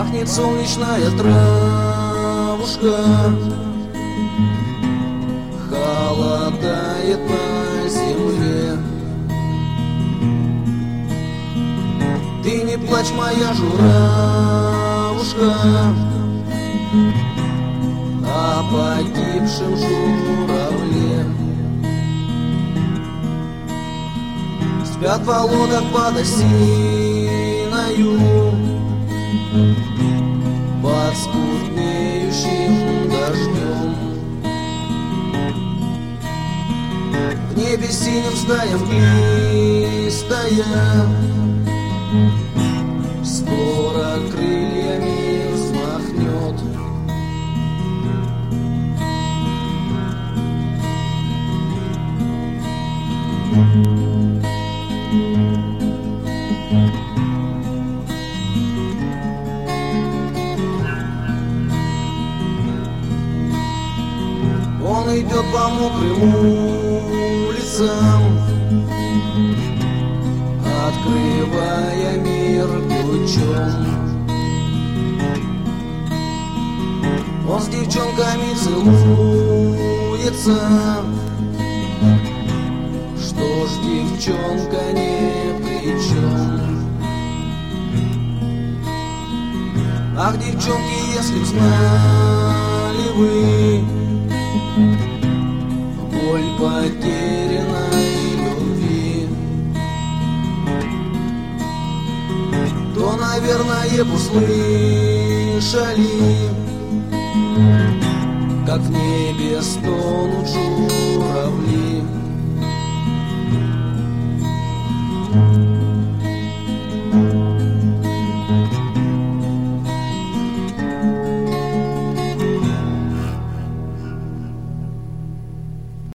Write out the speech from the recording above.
Пахнет солнечная травушка, холодает на земле. Ты не плачь, моя журавушка, о погибшем журавле. Спят в болотах под осиною, под скуднеющим дождем. В небе синим стаям листая, скоро крыльями взмахнет. Он идет по мокрым улицам, открывая мир ключом. Он с девчонками целуется, что ж девчонка ни при чем. Ах, девчонки, если б знали вы боль потерянной любви, то, наверное, б услышали, как в небе стонут журавли.